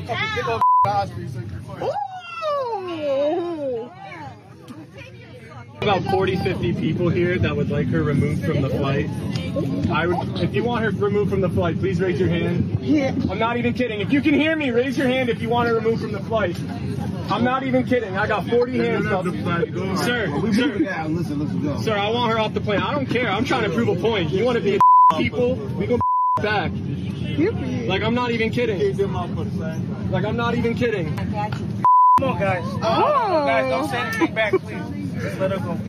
About 40, 50 people here that would like her removed from the flight. If you want her removed from the flight, please raise your hand. Yeah. I'm not even kidding. If you can hear me, raise your hand if you want her removed from the flight. I'm not even kidding. I got 40 hands up. Sir, Listen, go. Sir, I want her off the plane. I don't care. I'm trying to prove a point. You want to be people? We gonna back. Like, I'm not even kidding. Like, I'm not even kidding. Come on, guys. Oh. Guys, don't say anything back, please. Just let her go.